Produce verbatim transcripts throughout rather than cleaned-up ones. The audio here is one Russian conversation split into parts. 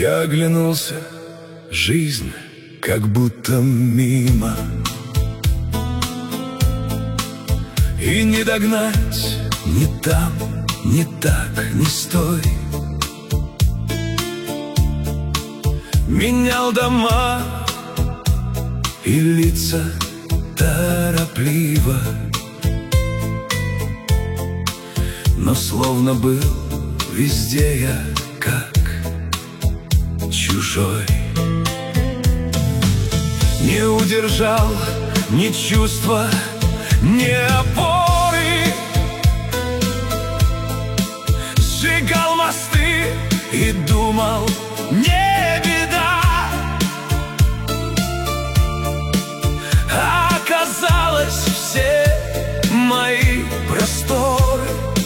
Я оглянулся, жизнь как будто мимо, и не догнать ни там, ни так, ни стой. Менял дома и лица торопливо, но словно был везде я как чужой. Не удержал ни чувства, ни опоры, сжигал мосты и думал, не беда. А оказалось, все мои просторы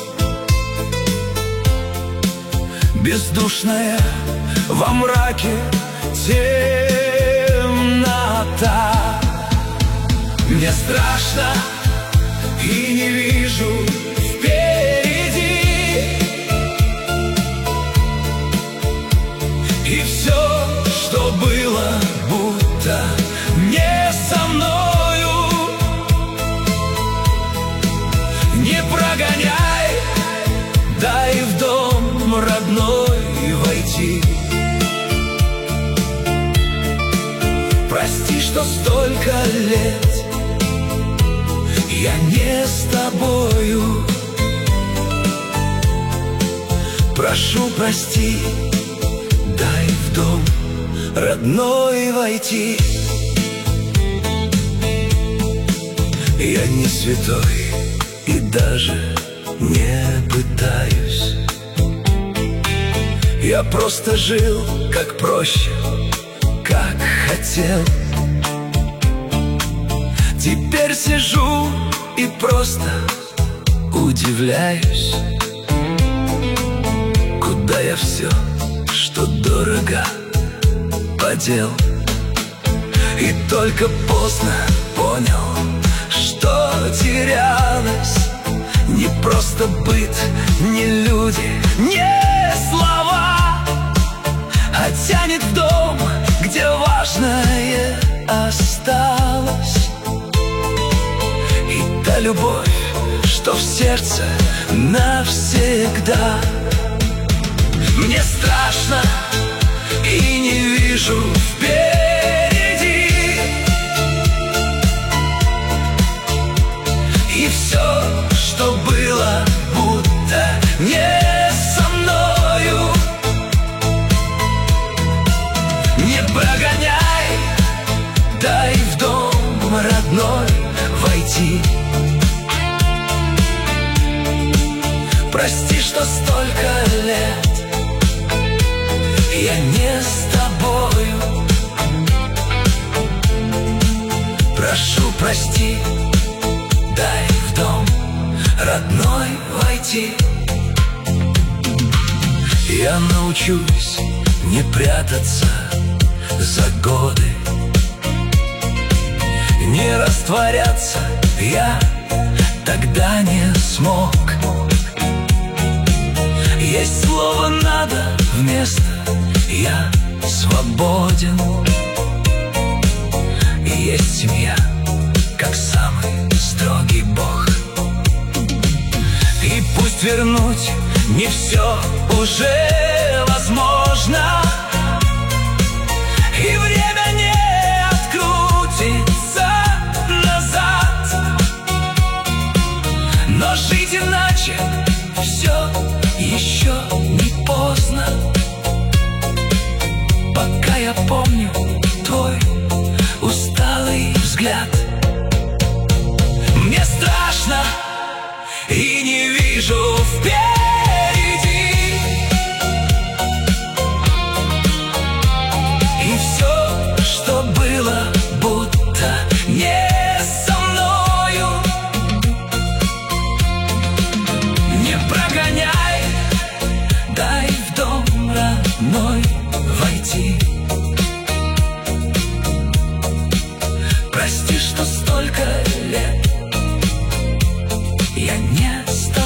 бездушная во мраке темнота. Мне страшно и не вижу впереди, и все, что было, будто не со мною. Не прогоняй, дай в дом родной войти. Прости, что столько лет я не с тобою. Прошу, прости, дай в дом родной войти. Я не святой и даже не пытаюсь. Я просто жил как проще, как хотел. Теперь сижу и просто удивляюсь, куда я все, что дорого, подел. И только поздно понял, что терялось не просто быт, не люди, не слова, а тянет в дом, где важное осталось. И та любовь, что в сердце навсегда. Мне страшно и не вижу впереди, и все, что было, будто не со мною. Не прогоняй, дай в дом родной войти. Прости, что столько лет я не с тобою. Прошу, прости, дай в дом родной войти. Я научусь не прятаться за годы, не растворяться я тогда не смог. Есть слово «надо» вместо «я свободен». И есть семья, как самый строгий Бог. И пусть вернуть не все уже возможно, и время не открутится назад, но жить иначе все еще не поздно. Пока я помню твой усталый взгляд. Мне страшно и не вижу впереди, и все, что было, будто не со мною. Не прогоняй, дай в дом родной войти. Прости, что столько лет я не с тобой.